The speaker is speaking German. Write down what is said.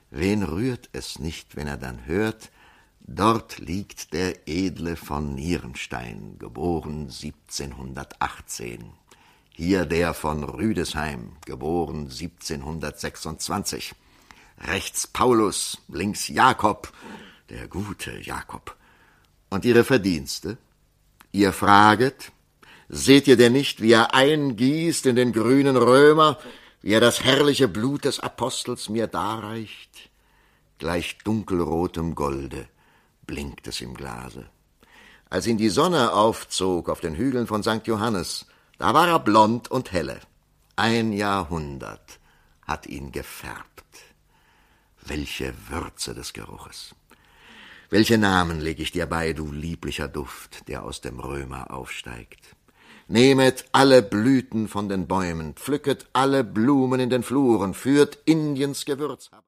Wen rührt es nicht, wenn er dann hört, dort liegt der Edle von Nierenstein, geboren 1718. Hier der von Rüdesheim, geboren 1726. Rechts Paulus, links Jakob, der gute Jakob. Und ihre Verdienste? Ihr fraget, seht ihr denn nicht, wie er eingießt in den grünen Römer, wie er das herrliche Blut des Apostels mir darreicht? Gleich dunkelrotem Golde blinkt es im Glase. Als ihn die Sonne aufzog auf den Hügeln von St. Johannes, da war er blond und helle. 1 Jahrhundert hat ihn gefärbt. Welche Würze des Geruches! Welche Namen leg ich dir bei, du lieblicher Duft, der aus dem Römer aufsteigt? Nehmet alle Blüten von den Bäumen, pflücket alle Blumen in den Fluren, führt Indiens Gewürz ab.